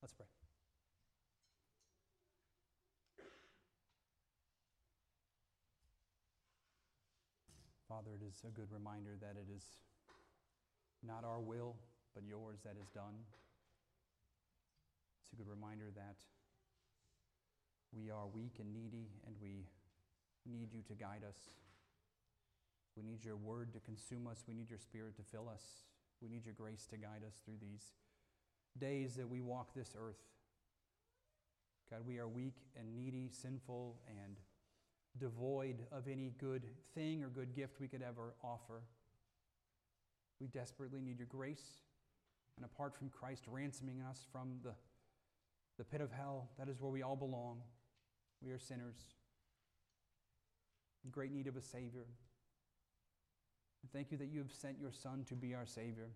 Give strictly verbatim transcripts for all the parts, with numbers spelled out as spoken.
Let's pray. Father, it is a good reminder that it is not our will, but yours that is done. It's a good reminder that we are weak and needy, and we need you to guide us. We need your word to consume us. We need your spirit to fill us. We need your grace to guide us through these days that we walk this earth. God, we are weak and needy, sinful, and devoid of any good thing or good gift we could ever offer. We desperately need your grace. And apart from Christ ransoming us from the, the pit of hell, that is where we all belong. We are sinners in great need of a Savior. And thank you that you have sent your Son to be our Savior.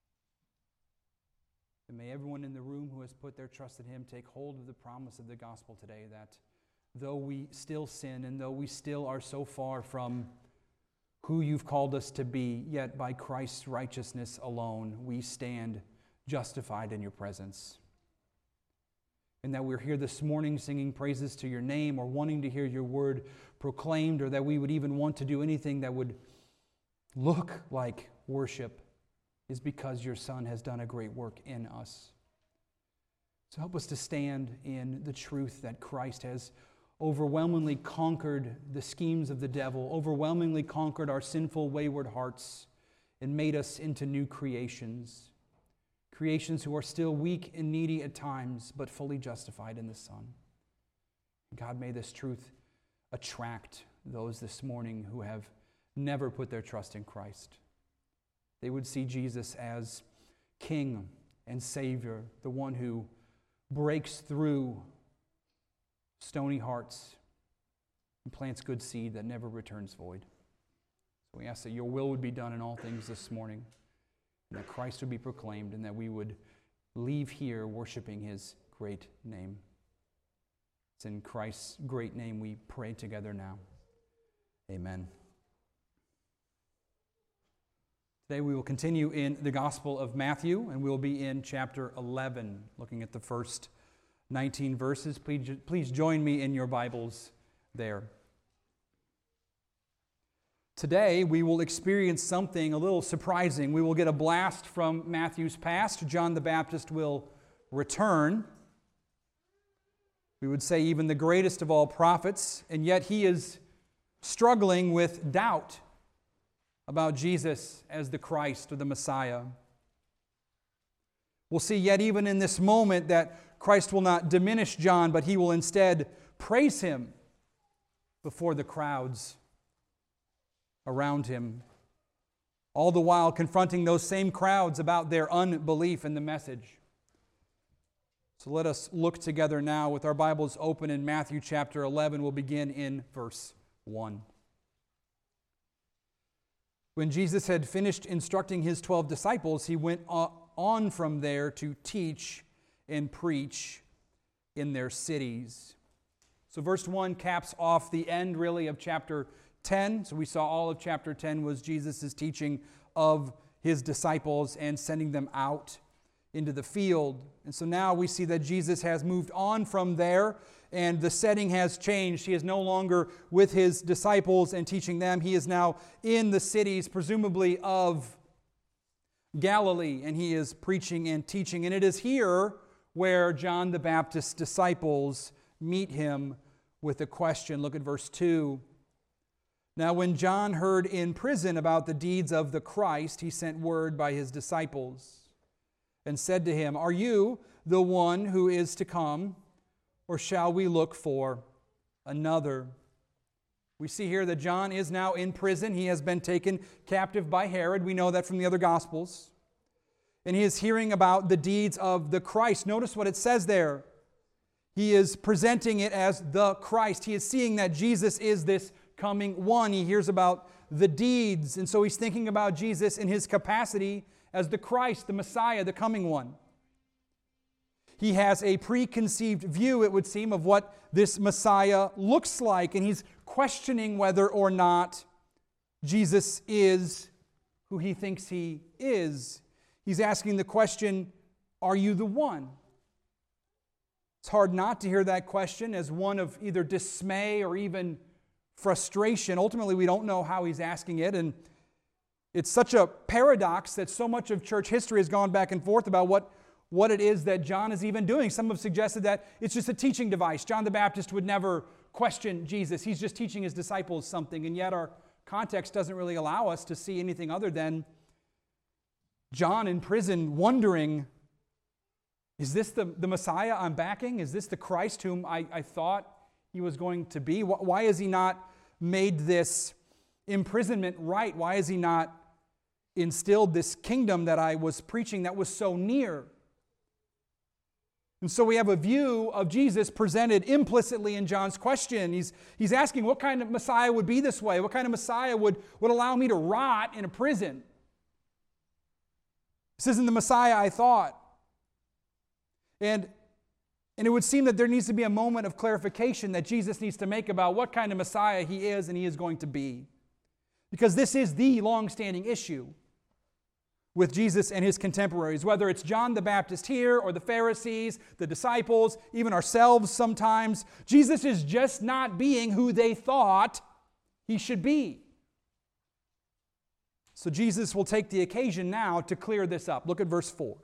And may everyone in the room who has put their trust in him take hold of the promise of the gospel today, that though we still sin and though we still are so far from who you've called us to be, yet by Christ's righteousness alone we stand justified in your presence. And that we're here this morning singing praises to your name, or wanting to hear your word proclaimed, or that we would even want to do anything that would look like worship, is because your Son has done a great work in us. So help us to stand in the truth that Christ has overwhelmingly conquered the schemes of the devil, overwhelmingly conquered our sinful, wayward hearts, and made us into new creations. Creations who are still weak and needy at times, but fully justified in the Son. God, may this truth attract those this morning who have never put their trust in Christ. They would see Jesus as King and Savior, the one who breaks through stony hearts and plants good seed that never returns void. So we ask that your will would be done in all things this morning, and that Christ would be proclaimed, and that we would leave here worshiping his great name. It's in Christ's great name we pray together now. Amen. Today we will continue in the Gospel of Matthew, and we'll be in chapter eleven, looking at the first nineteen verses. Please, please join me in your Bibles there. Today we will experience something a little surprising. We will get a blast from Matthew's past. John the Baptist will return. We would say even the greatest of all prophets, and yet he is struggling with doubt about Jesus as the Christ or the Messiah. We'll see yet even in this moment that Christ will not diminish John, but he will instead praise him before the crowds around him, all the while confronting those same crowds about their unbelief in the message. So let us look together now with our Bibles open in Matthew chapter eleven. We'll begin in verse one. When Jesus had finished instructing his twelve disciples, he went on from there to teach and preach in their cities. So verse one caps off the end, really, of chapter ten. So we saw all of chapter ten was Jesus' teaching of his disciples and sending them out into the field. And so now we see that Jesus has moved on from there, and the setting has changed. He is no longer with his disciples and teaching them. He is now in the cities, presumably of Galilee, and he is preaching and teaching. And it is here where John the Baptist's disciples meet him with a question. Look at verse two. Now when John heard in prison about the deeds of the Christ, he sent word by his disciples and said to him, "Are you the one who is to come, or shall we look for another?" We see here that John is now in prison. He has been taken captive by Herod. We know that from the other Gospels. And he is hearing about the deeds of the Christ. Notice what it says there. He is presenting it as the Christ. He is seeing that Jesus is this coming one. He hears about the deeds. And so he's thinking about Jesus in his capacity as the Christ, the Messiah, the coming one. He has a preconceived view, it would seem, of what this Messiah looks like, and he's questioning whether or not Jesus is who he thinks he is. He's asking the question, are you the one? It's hard not to hear that question as one of either dismay or even frustration. Ultimately, we don't know how he's asking it, and it's such a paradox that so much of church history has gone back and forth about what, what it is that John is even doing. Some have suggested that it's just a teaching device. John the Baptist would never question Jesus. He's just teaching his disciples something, and yet our context doesn't really allow us to see anything other than John in prison wondering, is this the, the Messiah I'm backing? Is this the Christ whom I, I thought he was going to be? Why has he not made this imprisonment right? Why has he not instilled this kingdom that I was preaching that was so near? And so we have a view of Jesus presented implicitly in John's question. He's, he's asking what kind of Messiah would be this way? What kind of Messiah would, would allow me to rot in a prison? This isn't the Messiah I thought. And, and it would seem that there needs to be a moment of clarification that Jesus needs to make about what kind of Messiah he is and he is going to be. Because this is the long-standing issue with Jesus and his contemporaries, whether it's John the Baptist here or the Pharisees, the disciples, even ourselves sometimes. Jesus is just not being who they thought he should be. So Jesus will take the occasion now to clear this up. Look at verse four.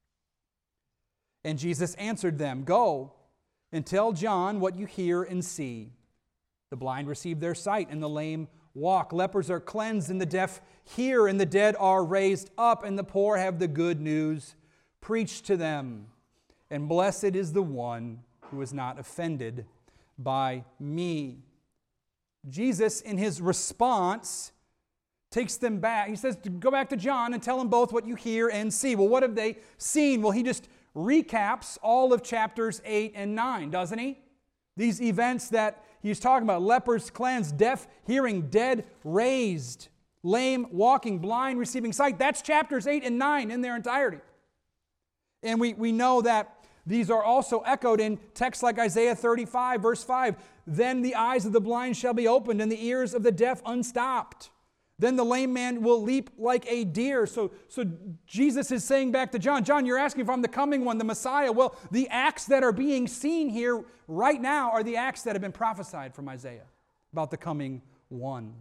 And Jesus answered them, "Go and tell John what you hear and see. The blind receive their sight, and the lame walk. Lepers are cleansed, and the deaf hear, and the dead are raised up, and the poor have the good news preached to them. And blessed is the one who is not offended by me." Jesus, in his response, takes them back. He says, go back to John and tell them both what you hear and see. Well, what have they seen? Well, he just recaps all of chapters eight and nine, doesn't he? These events that he's talking about: lepers cleansed, deaf hearing, dead raised, lame walking, blind receiving sight. That's chapters eight and nine in their entirety. And we, we know that these are also echoed in texts like Isaiah thirty-five, verse five. Then the eyes of the blind shall be opened, and the ears of the deaf unstopped. Then the lame man will leap like a deer. So, so Jesus is saying back to John, John, you're asking if I'm the coming one, the Messiah. Well, the acts that are being seen here right now are the acts that have been prophesied from Isaiah about the coming one.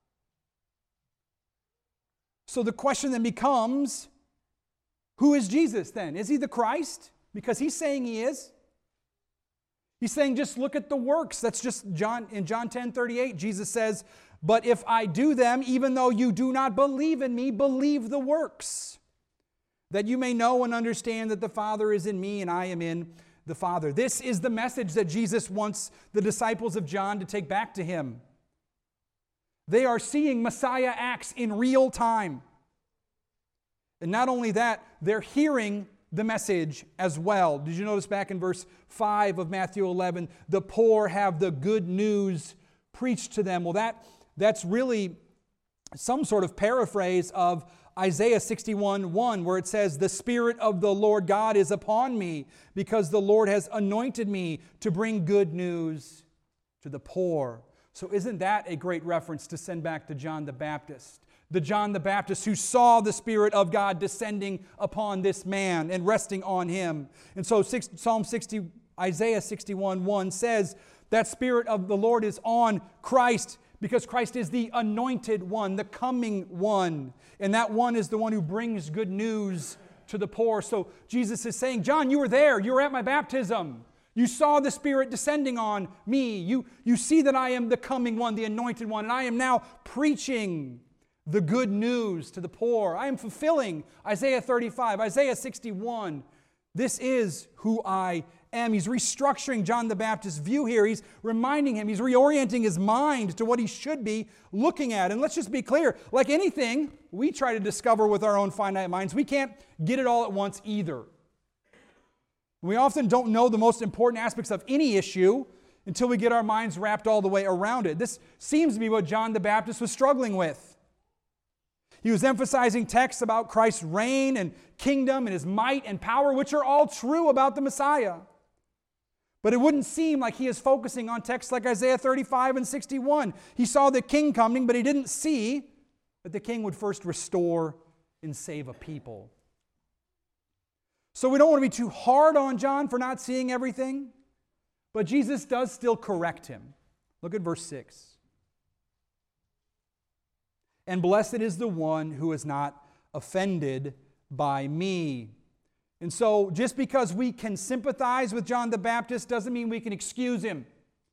So the question then becomes, who is Jesus then? Is he the Christ? Because he's saying he is. He's saying just look at the works. That's just John in John ten thirty-eight. Jesus says, "But if I do them, even though you do not believe in me, believe the works, that you may know and understand that the Father is in me and I am in the Father." This is the message that Jesus wants the disciples of John to take back to him. They are seeing Messiah acts in real time. And not only that, they're hearing the message as well. Did you notice back in verse five of Matthew eleven, the poor have the good news preached to them? Well, that That's really some sort of paraphrase of Isaiah sixty-one one, where it says, "The Spirit of the Lord God is upon me, because the Lord has anointed me to bring good news to the poor." So isn't that a great reference to send back to John the Baptist? The John the Baptist who saw the Spirit of God descending upon this man and resting on him. And so Psalm sixty, Isaiah sixty-one one says, that Spirit of the Lord is on Christ, because Christ is the anointed one, the coming one. And that one is the one who brings good news to the poor. So Jesus is saying, John, you were there. You were at my baptism. You saw the Spirit descending on me. You, you see that I am the coming one, the anointed one. And I am now preaching the good news to the poor. I am fulfilling Isaiah thirty-five, Isaiah sixty-one. This is who I am. He's restructuring John the Baptist's view here. He's reminding him, he's reorienting his mind to what he should be looking at. And let's just be clear, like anything we try to discover with our own finite minds, we can't get it all at once either. We often don't know the most important aspects of any issue until we get our minds wrapped all the way around it. This seems to be what John the Baptist was struggling with. He was emphasizing texts about Christ's reign and kingdom and his might and power, which are all true about the Messiah. But it wouldn't seem like he is focusing on texts like Isaiah thirty-five and sixty-one. He saw the king coming, but he didn't see that the king would first restore and save a people. So we don't want to be too hard on John for not seeing everything, but Jesus does still correct him. Look at verse six. And blessed is the one who is not offended by me. And so just because we can sympathize with John the Baptist doesn't mean we can excuse him.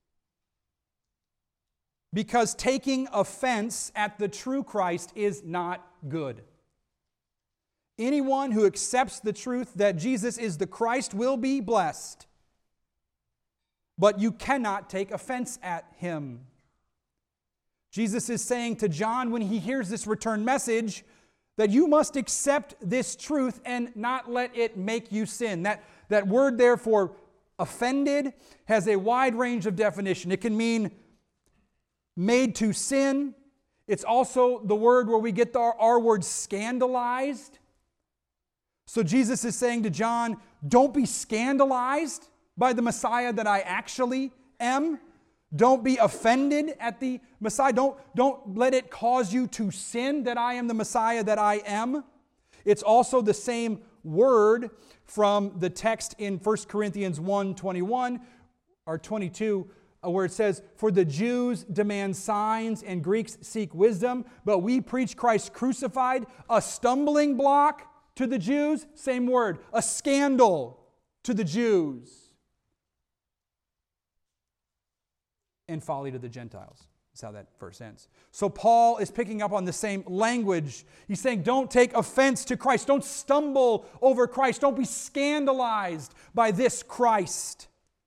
Because taking offense at the true Christ is not good. Anyone who accepts the truth that Jesus is the Christ will be blessed. But you cannot take offense at him. Jesus is saying to John when he hears this return message that you must accept this truth and not let it make you sin. That, that word there for offended has a wide range of definition. It can mean made to sin. It's also the word where we get our, our word scandalized. So Jesus is saying to John, don't be scandalized by the Messiah that I actually am. Don't be offended at the Messiah. Don't, don't let it cause you to sin that I am the Messiah that I am. It's also the same word from the text in First Corinthians one twenty-one or twenty-two, where it says, for the Jews demand signs and Greeks seek wisdom, but we preach Christ crucified, a stumbling block to the Jews, same word, a scandal to the Jews, and folly to the Gentiles. That's how that verse ends. So Paul is picking up on the same language. He's saying, don't take offense to Christ. Don't stumble over Christ. Don't be scandalized by this Christ,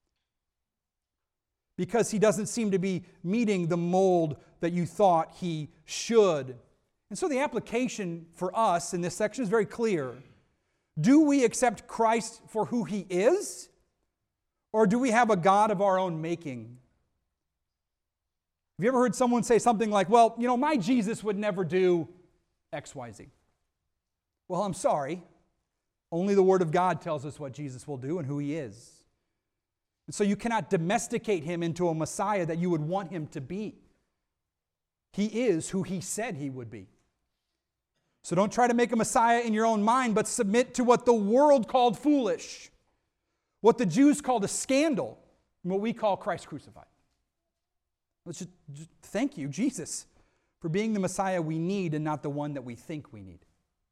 because he doesn't seem to be meeting the mold that you thought he should. And so the application for us in this section is very clear. Do we accept Christ for who he is? Or do we have a God of our own making? Have you ever heard someone say something like, well, you know, my Jesus would never do X Y Z? Well, I'm sorry. Only the Word of God tells us what Jesus will do and who he is. And so you cannot domesticate him into a Messiah that you would want him to be. He is who he said he would be. So don't try to make a Messiah in your own mind, but submit to what the world called foolish, what the Jews called a scandal, and what we call Christ crucified. Let's just, just thank you, Jesus, for being the Messiah we need and not the one that we think we need.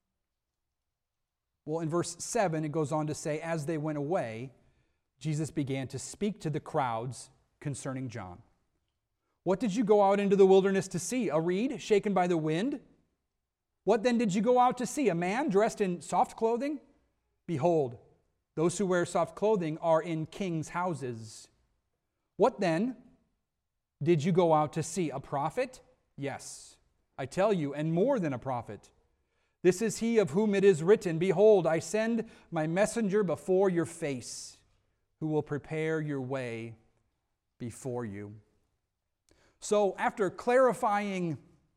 Well, in verse seven, it goes on to say, as they went away, Jesus began to speak to the crowds concerning John. What did you go out into the wilderness to see? A reed shaken by the wind? What then did you go out to see? A man dressed in soft clothing? Behold, those who wear soft clothing are in kings' houses. What then did you go out to see? A prophet? Yes, I tell you, and more than a prophet. This is he of whom it is written, behold, I send my messenger before your face, who will prepare your way before you. So after clarifying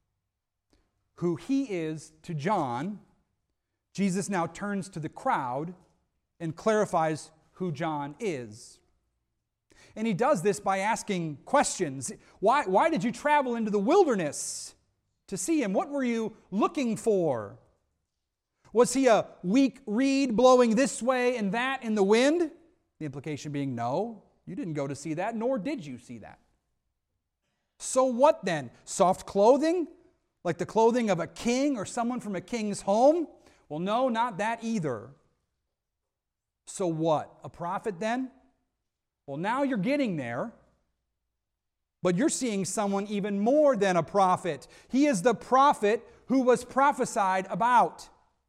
who he is to John, Jesus now turns to the crowd and clarifies who John is. And he does this by asking questions. Why, why did you travel into the wilderness to see him? What were you looking for? Was he a weak reed blowing this way and that in the wind? The implication being, no, you didn't go to see that, nor did you see that. So what then? Soft clothing? Like the clothing of a king or someone from a king's home? Well, no, not that either. So what? A prophet then? Well, now you're getting there, but you're seeing someone even more than a prophet. He is the prophet who was prophesied about.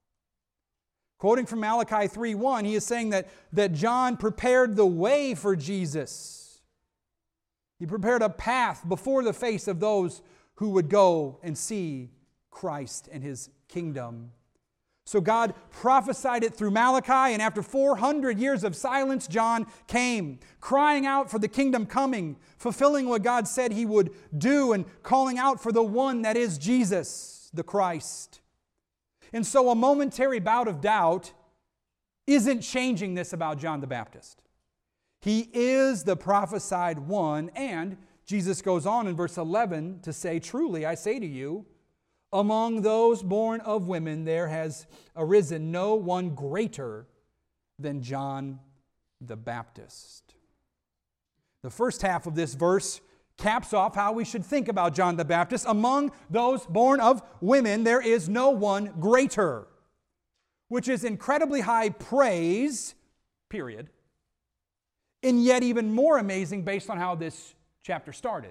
Quoting from Malachi three one, he is saying that, that John prepared the way for Jesus. He prepared a path before the face of those who would go and see Christ and his kingdom. So God prophesied it through Malachi, and after four hundred years of silence, John came, crying out for the kingdom coming, fulfilling what God said he would do, and calling out for the one that is Jesus, the Christ. And so a momentary bout of doubt isn't changing this about John the Baptist. He is the prophesied one, and Jesus goes on in verse eleven to say, truly, I say to you, among those born of women there has arisen no one greater than John the Baptist. The first half of this verse caps off how we should think about John the Baptist. Among those born of women, there is no one greater, which is incredibly high praise, period, and yet even more amazing based on how this chapter started,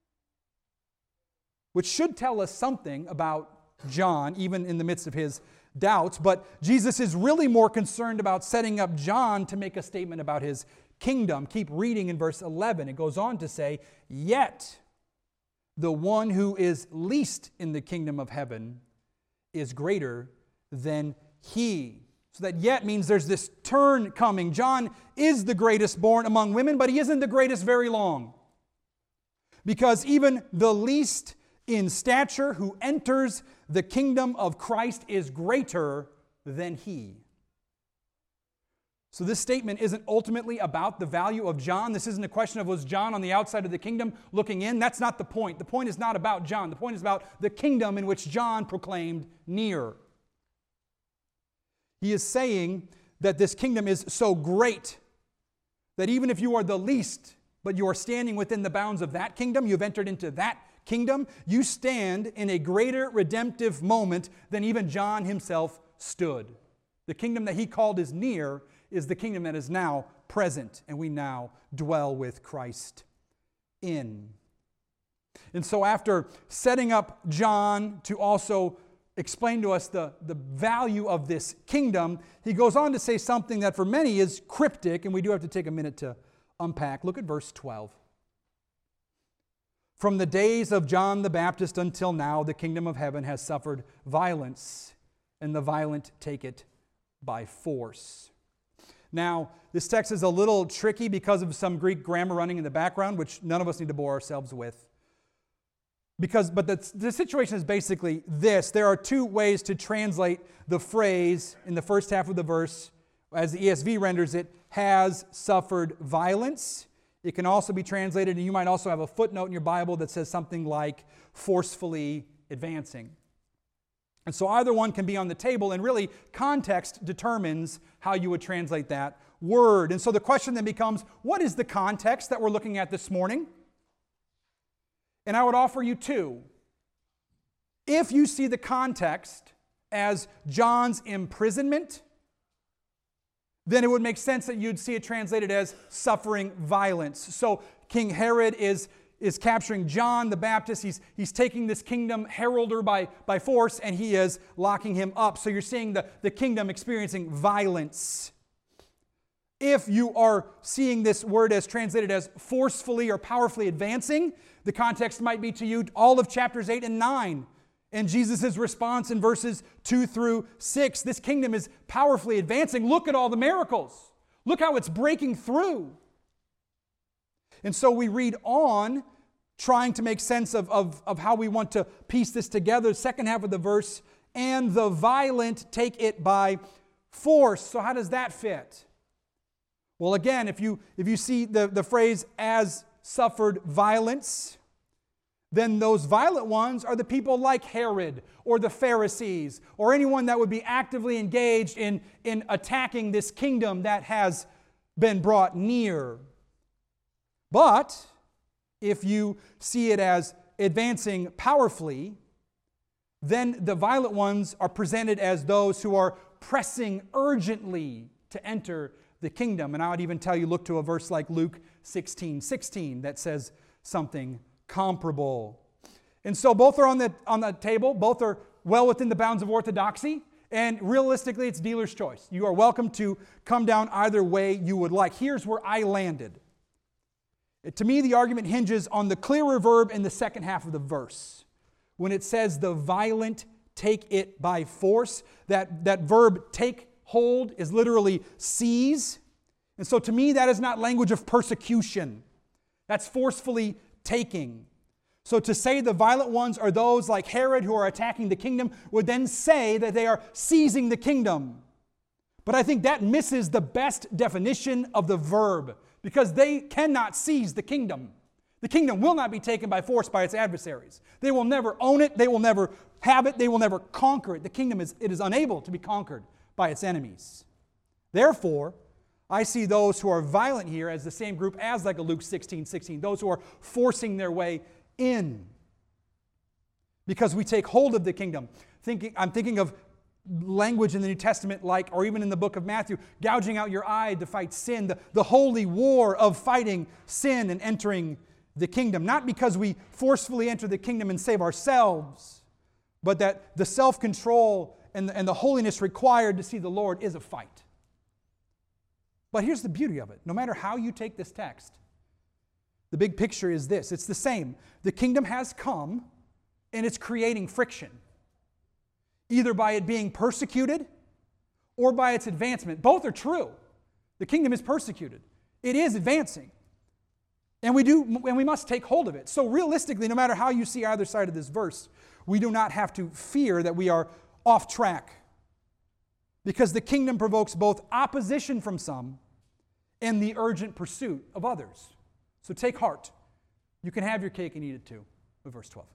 which should tell us something about John, even in the midst of his doubts. But Jesus is really more concerned about setting up John to make a statement about his kingdom. Keep reading in verse eleven. It goes on to say, "Yet the one who is least in the kingdom of heaven is greater than he." So that yet means there's this turn coming. John is the greatest born among women, but he isn't the greatest very long. Because even the least in stature who enters the kingdom of Christ is greater than he. So this statement isn't ultimately about the value of John. This isn't a question of was John on the outside of the kingdom looking in. That's not the point. The point is not about John. The point is about the kingdom in which John proclaimed near. He is saying that this kingdom is so great that even if you are the least, but you are standing within the bounds of that kingdom, you've entered into that kingdom, you stand in a greater redemptive moment than even John himself stood. The kingdom that he called is near is the kingdom that is now present, and we now dwell with Christ in. And so after setting up John to also explain to us the, the value of this kingdom, he goes on to say something that for many is cryptic, and we do have to take a minute to unpack. Look at verse twelve. "From the days of John the Baptist until now, the kingdom of heaven has suffered violence, and the violent take it by force." Now, this text is a little tricky because of some Greek grammar running in the background, which none of us need to bore ourselves with. Because, but the, the situation is basically this. There are two ways to translate the phrase in the first half of the verse, as the E S V renders it, has suffered violence. It can also be translated, and you might also have a footnote in your Bible that says something like forcefully advancing. And so either one can be on the table, and really context determines how you would translate that word. And so the question then becomes, what is the context that we're looking at this morning? And I would offer you two. If you see the context as John's imprisonment, then it would make sense that you'd see it translated as suffering violence. So King Herod is, is capturing John the Baptist. He's, he's taking this kingdom heralded by, by force, and he is locking him up. So you're seeing the, the kingdom experiencing violence. If you are seeing this word as translated as forcefully or powerfully advancing, the context might be to you all of chapters eight and nine. And Jesus' response in verses two through six, this kingdom is powerfully advancing. Look at all the miracles. Look how it's breaking through. And so we read on, trying to make sense of, of, of how we want to piece this together. The second half of the verse, "and the violent take it by force." So how does that fit? Well, again, if you, if you see the, the phrase "as suffered violence," then those violent ones are the people like Herod or the Pharisees or anyone that would be actively engaged in, in attacking this kingdom that has been brought near. But if you see it as advancing powerfully, then the violent ones are presented as those who are pressing urgently to enter the kingdom. And I would even tell you, look to a verse like Luke sixteen sixteen that says something comparable. And so both are on the, on the table. Both are well within the bounds of orthodoxy. And realistically, it's dealer's choice. You are welcome to come down either way you would like. Here's where I landed. To me, the argument hinges on the clearer verb in the second half of the verse. When it says the violent take it by force, that, that verb take hold is literally seize. And so to me, that is not language of persecution. That's forcefully taking. So to say the violent ones are those like Herod who are attacking the kingdom would then say that they are seizing the kingdom. But I think that misses the best definition of the verb, because they cannot seize the kingdom. The kingdom will not be taken by force by its adversaries. They will never own it. They will never have it. They will never conquer it. The kingdom is, it is unable to be conquered by its enemies. Therefore, I see those who are violent here as the same group as like a Luke sixteen sixteen, those who are forcing their way in. Because we take hold of the kingdom. Thinking, I'm thinking of language in the New Testament like, or even in the book of Matthew, gouging out your eye to fight sin, the, the holy war of fighting sin and entering the kingdom. Not because we forcefully enter the kingdom and save ourselves, but that the self-control and the, and the holiness required to see the Lord is a fight. But here's the beauty of it. No matter how you take this text, the big picture is this. It's the same. The kingdom has come, and it's creating friction, either by it being persecuted or by its advancement. Both are true. The kingdom is persecuted. It is advancing. And we do, and we must take hold of it. So realistically, no matter how you see either side of this verse, we do not have to fear that we are off track. Because the kingdom provokes both opposition from some and the urgent pursuit of others. So take heart. You can have your cake and eat it too. With verse twelve.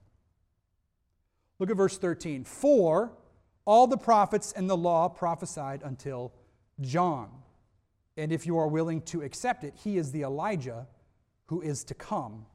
Look at verse thirteen. For all the prophets and the law prophesied until John. And if you are willing to accept it, he is the Elijah who is to come.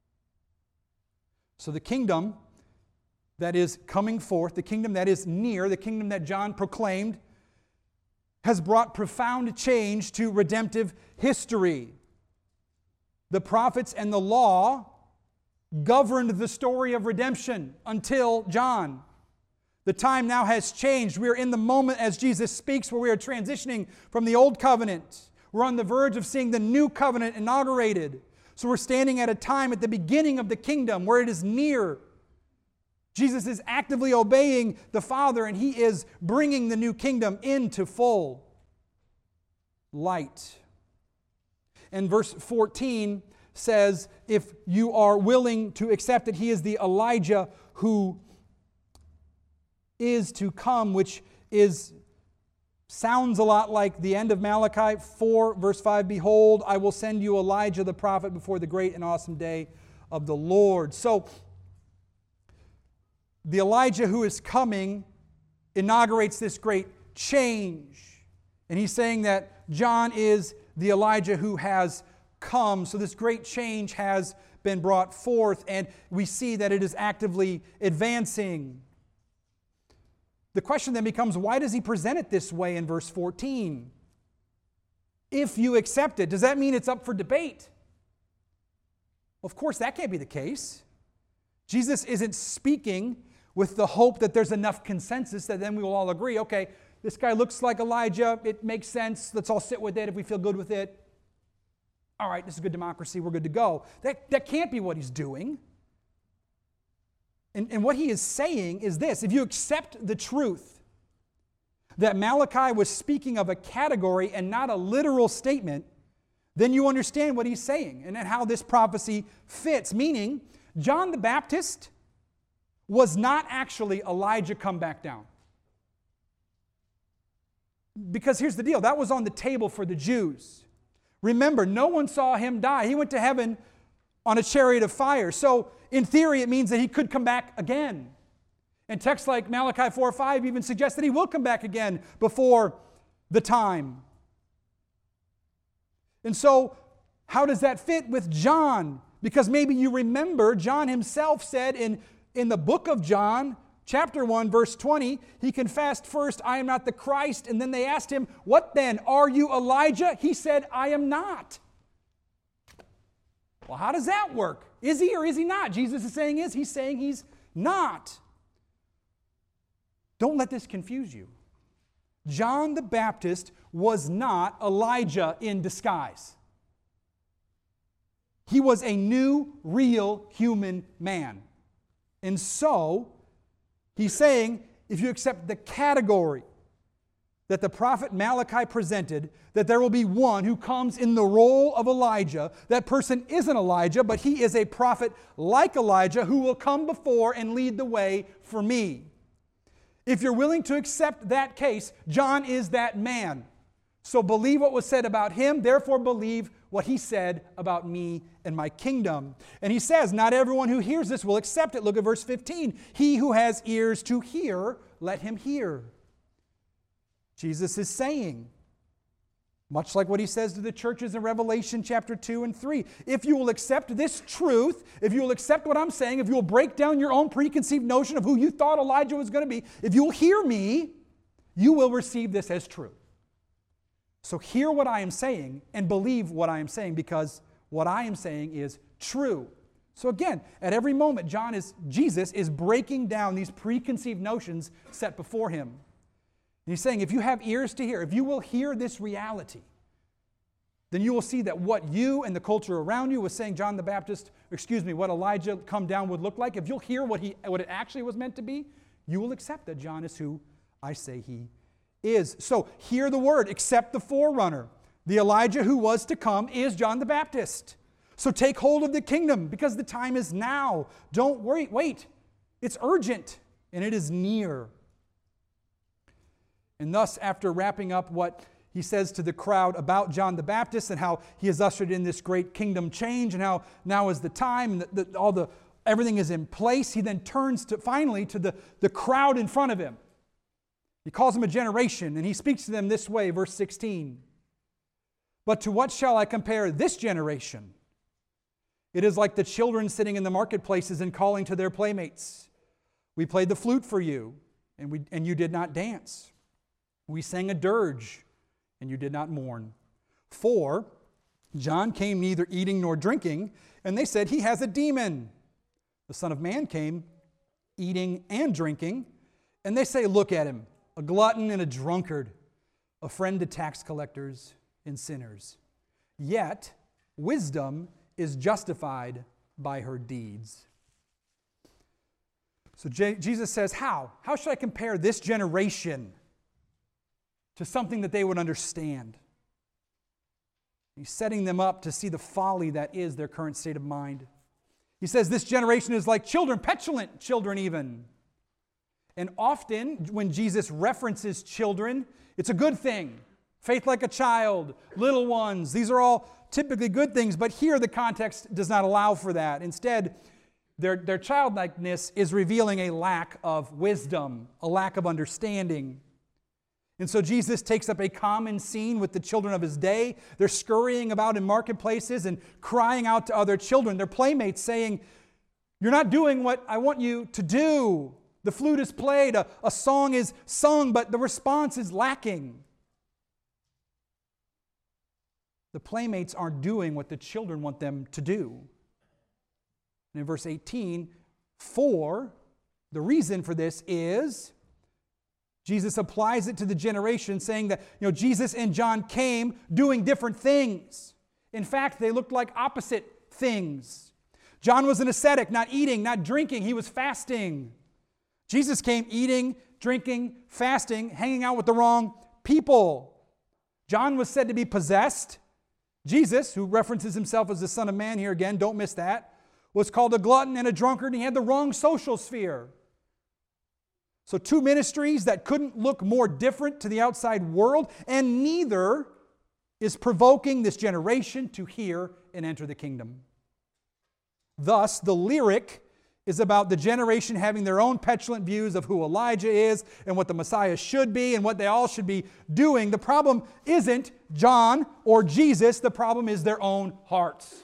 So the kingdom that is coming forth, the kingdom that is near, the kingdom that John proclaimed, has brought profound change to redemptive history. The prophets and the law governed the story of redemption until John. The time now has changed. We are in the moment as Jesus speaks where we are transitioning from the old covenant. We're on the verge of seeing the new covenant inaugurated. So we're standing at a time at the beginning of the kingdom where it is near. Jesus is actively obeying the Father, and He is bringing the new kingdom into full light. And verse fourteen says, if you are willing to accept it, He is the Elijah who is to come, which is sounds a lot like the end of Malachi four, verse five, behold, I will send you Elijah the prophet before the great and awesome day of the Lord. So, the Elijah who is coming inaugurates this great change. And he's saying that John is the Elijah who has come. So this great change has been brought forth, and we see that it is actively advancing. The question then becomes, why does he present it this way in verse fourteen? If you accept it, does that mean it's up for debate? Well, of course, that can't be the case. Jesus isn't speaking with the hope that there's enough consensus that then we will all agree, okay, this guy looks like Elijah, it makes sense, let's all sit with it if we feel good with it. All right, this is good democracy, we're good to go. That, that can't be what he's doing. And, and what he is saying is this: if you accept the truth that Malachi was speaking of a category and not a literal statement, then you understand what he's saying and how this prophecy fits. Meaning, John the Baptist was not actually Elijah come back down. Because here's the deal, that was on the table for the Jews. Remember, no one saw him die. He went to heaven on a chariot of fire. So, in theory, it means that he could come back again. And texts like Malachi four five even suggest that he will come back again before the time. And so, how does that fit with John? Because maybe you remember, John himself said in, in the book of John, chapter one, verse twenty, he confessed first, I am not the Christ. And then they asked him, what then? Are you Elijah? He said, I am not. Well, how does that work? Is he or is he not? Jesus is saying is, he's saying he's not. Don't let this confuse you. John the Baptist was not Elijah in disguise. He was a new, real human man. And so, he's saying, if you accept the category that the prophet Malachi presented, that there will be one who comes in the role of Elijah. That person isn't Elijah, but he is a prophet like Elijah who will come before and lead the way for me. If you're willing to accept that case, John is that man. So believe what was said about him, therefore believe what he said about me and my kingdom. And he says, not everyone who hears this will accept it. Look at verse fifteen. He who has ears to hear, let him hear. Jesus is saying Much like what he says to the churches in Revelation chapter two and three. If you will accept this truth, if you will accept what I'm saying, if you will break down your own preconceived notion of who you thought Elijah was going to be, if you will hear me, you will receive this as true. So hear what I am saying and believe what I am saying, because what I am saying is true. So again, at every moment, John is, Jesus is breaking down these preconceived notions set before him. And he's saying, if you have ears to hear, if you will hear this reality, then you will see that what you and the culture around you was saying John the Baptist, excuse me, what Elijah come down would look like, if you'll hear what he, what it actually was meant to be, you will accept that John is who I say he is. So hear the word, accept the forerunner. The Elijah who was to come is John the Baptist. So take hold of the kingdom, because the time is now. Don't worry, wait. It's urgent and it is near. And thus, after wrapping up what he says to the crowd about John the Baptist and how he has ushered in this great kingdom change and how now is the time and the, the, all the everything is in place, he then turns to finally to the, the crowd in front of him. He calls them a generation, and he speaks to them this way, verse sixteen. But to what shall I compare this generation? It is like the children sitting in the marketplaces and calling to their playmates. We played the flute for you, and, we, and you did not dance. We sang a dirge, and you did not mourn. For John came neither eating nor drinking, and they said, he has a demon. The Son of Man came eating and drinking, and they say, look at him, a glutton and a drunkard, a friend to tax collectors and sinners. Yet wisdom is justified by her deeds. So J- Jesus says, how? How should I compare this generation to something that they would understand? He's setting them up to see the folly that is their current state of mind. He says this generation is like children, petulant children even. And often when Jesus references children, it's a good thing. Faith like a child, little ones, these are all typically good things, but here the context does not allow for that. Instead, their, their childlikeness is revealing a lack of wisdom, a lack of understanding. And so Jesus takes up a common scene with the children of his day. They're scurrying about in marketplaces and crying out to other children, their playmates, saying, you're not doing what I want you to do. The flute is played, a, a song is sung, but the response is lacking. The playmates aren't doing what the children want them to do. And in verse eighteen, for the reason for this is Jesus applies it to the generation, saying that, you know, Jesus and John came doing different things. In fact, they looked like opposite things. John was an ascetic, not eating, not drinking. He was fasting. Jesus came eating, drinking, fasting, hanging out with the wrong people. John was said to be possessed. Jesus, who references himself as the Son of Man here again, don't miss that, was called a glutton and a drunkard, and he had the wrong social sphere. So two ministries that couldn't look more different to the outside world, and neither is provoking this generation to hear and enter the kingdom. Thus, the lyric is about the generation having their own petulant views of who Elijah is and what the Messiah should be and what they all should be doing. The problem isn't John or Jesus. The problem is their own hearts.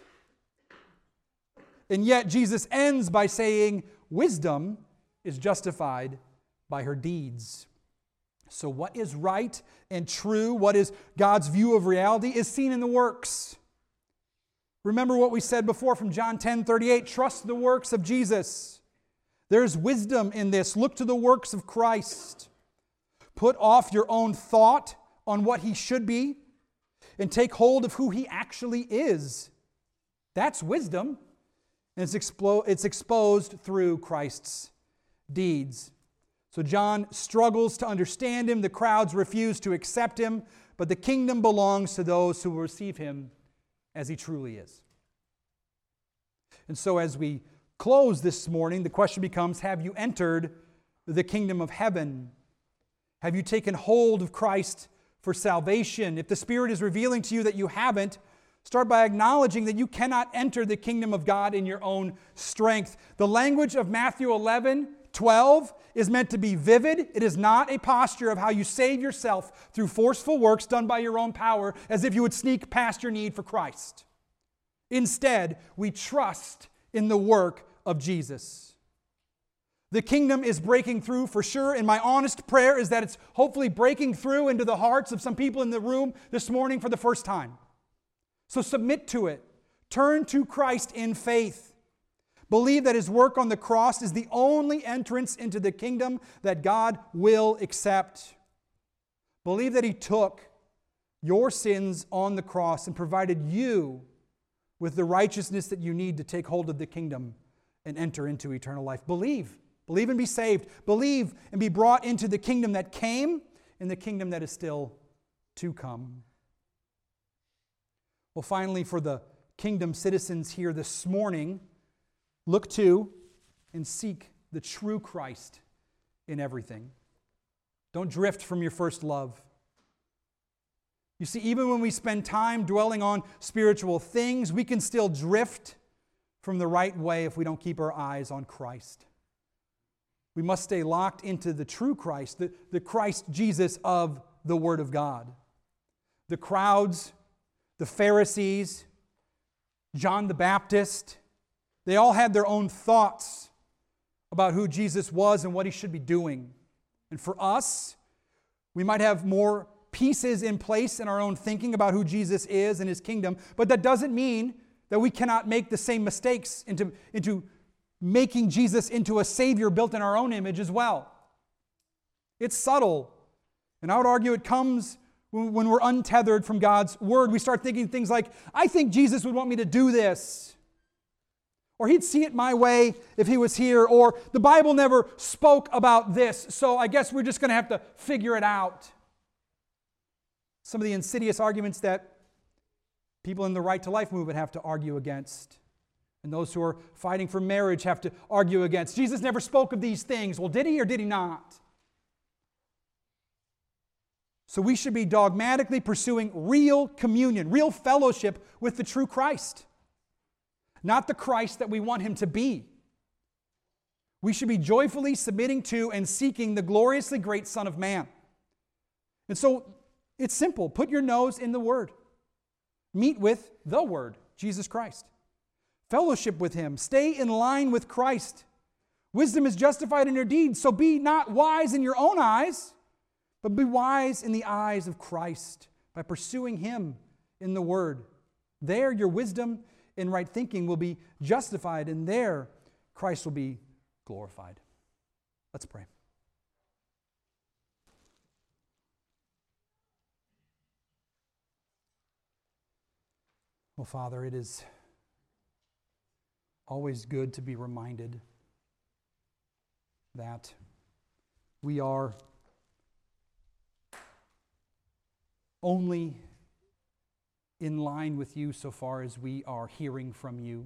And yet Jesus ends by saying, wisdom is justified by her deeds. So what is right and true, what is God's view of reality, is seen in the works. Remember what we said before from John ten thirty-eight, trust the works of Jesus. There's wisdom in this. Look to the works of Christ. Put off your own thought on what he should be and take hold of who he actually is. That's wisdom. And it's, explo- it's exposed through Christ's deeds. So John struggles to understand him. The crowds refuse to accept him. But the kingdom belongs to those who will receive him as he truly is. And so as we close this morning, the question becomes, have you entered the kingdom of heaven? Have you taken hold of Christ for salvation? If the Spirit is revealing to you that you haven't, start by acknowledging that you cannot enter the kingdom of God in your own strength. The language of Matthew eleven twelve is meant to be vivid. It is not a posture of how you save yourself through forceful works done by your own power, as if you would sneak past your need for Christ. Instead, we trust in the work of Jesus. The kingdom is breaking through for sure, and my honest prayer is that it's hopefully breaking through into the hearts of some people in the room this morning for the first time. So submit to it. Turn to Christ in faith. Believe that His work on the cross is the only entrance into the kingdom that God will accept. Believe that He took your sins on the cross and provided you with the righteousness that you need to take hold of the kingdom and enter into eternal life. Believe. Believe and be saved. Believe and be brought into the kingdom that came and the kingdom that is still to come. Well, finally, for the kingdom citizens here this morning, look to and seek the true Christ in everything. Don't drift from your first love. You see, even when we spend time dwelling on spiritual things, we can still drift from the right way if we don't keep our eyes on Christ. We must stay locked into the true Christ, the, the Christ Jesus of the Word of God. The crowds, the Pharisees, John the Baptist, they all had their own thoughts about who Jesus was and what He should be doing. And for us, we might have more pieces in place in our own thinking about who Jesus is and His kingdom, but that doesn't mean that we cannot make the same mistakes into, into making Jesus into a Savior built in our own image as well. It's subtle. And I would argue it comes when we're untethered from God's Word. We start thinking things like, I think Jesus would want me to do this. Or He'd see it my way if He was here. Or the Bible never spoke about this, so I guess we're just going to have to figure it out. Some of the insidious arguments that people in the Right to Life movement have to argue against. And those who are fighting for marriage have to argue against. Jesus never spoke of these things. Well, did He or did He not? So we should be dogmatically pursuing real communion, real fellowship with the true Christ. Not the Christ that we want Him to be. We should be joyfully submitting to and seeking the gloriously great Son of Man. And so it's simple. Put your nose in the Word. Meet with the Word, Jesus Christ. Fellowship with Him. Stay in line with Christ. Wisdom is justified in your deeds, so be not wise in your own eyes, but be wise in the eyes of Christ by pursuing Him in the Word. There your wisdom and right thinking will be justified, and there Christ will be glorified. Let's pray. Well, Father, it is always good to be reminded that we are only in line with You so far as we are hearing from You.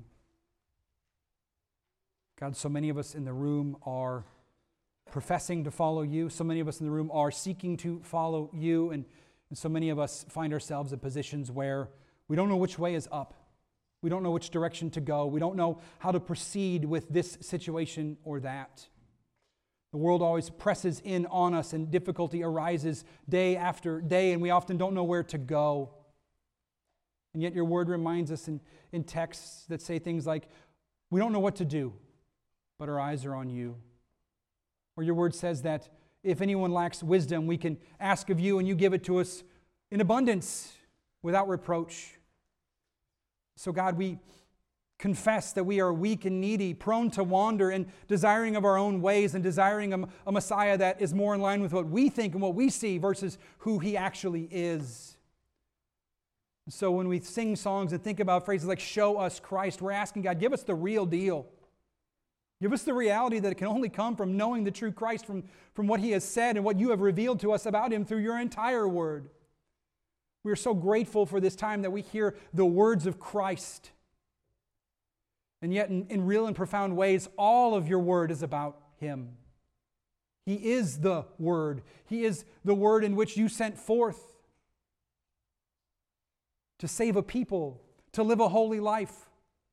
God, so many of us in the room are professing to follow You. So many of us in the room are seeking to follow You. And, and so many of us find ourselves in positions where we don't know which way is up. We don't know which direction to go. We don't know how to proceed with this situation or that. The world always presses in on us and difficulty arises day after day, and we often don't know where to go. And yet Your Word reminds us in, in texts that say things like, we don't know what to do, but our eyes are on You. Or Your Word says that if anyone lacks wisdom, we can ask of You and You give it to us in abundance, without reproach. So God, we confess that we are weak and needy, prone to wander and desiring of our own ways and desiring a, a Messiah that is more in line with what we think and what we see versus who He actually is. So when we sing songs and think about phrases like show us Christ, we're asking God, give us the real deal. Give us the reality that it can only come from knowing the true Christ, from, from what He has said and what You have revealed to us about Him through Your entire Word. We are so grateful for this time that we hear the words of Christ. And yet, in, in real and profound ways, all of Your Word is about Him. He is the Word. He is the Word in which You sent forth to save a people, to live a holy life,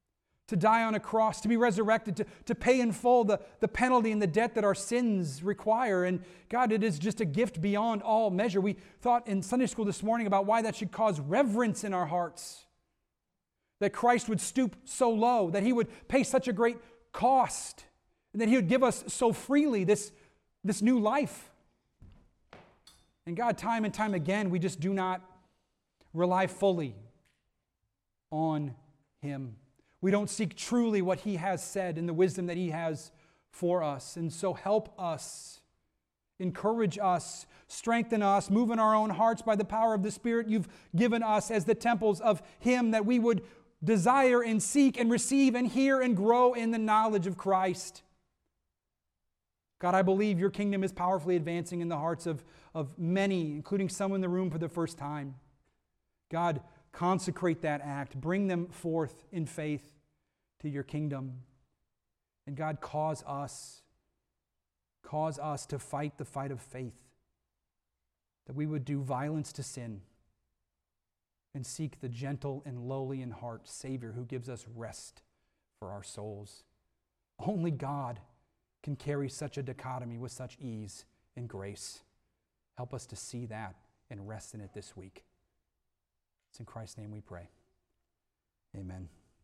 to die on a cross, to be resurrected, to, to pay in full the, the penalty and the debt that our sins require. And God, it is just a gift beyond all measure. We thought in Sunday school this morning about why that should cause reverence in our hearts. That Christ would stoop so low, that He would pay such a great cost, and that He would give us so freely this, this new life. And God, time and time again, we just do not rely fully on Him. We don't seek truly what He has said and the wisdom that He has for us. And so help us, encourage us, strengthen us, move in our own hearts by the power of the Spirit you've given us as the temples of Him, that we would desire and seek and receive and hear and grow in the knowledge of Christ. God, I believe your kingdom is powerfully advancing in the hearts of, of many, including some in the room for the first time. God, consecrate that act. Bring them forth in faith to your kingdom. And God, cause us, cause us to fight the fight of faith, that we would do violence to sin and seek the gentle and lowly in heart Savior who gives us rest for our souls. Only God can carry such a dichotomy with such ease and grace. Help us to see that and rest in it this week. It's in Christ's name we pray. Amen.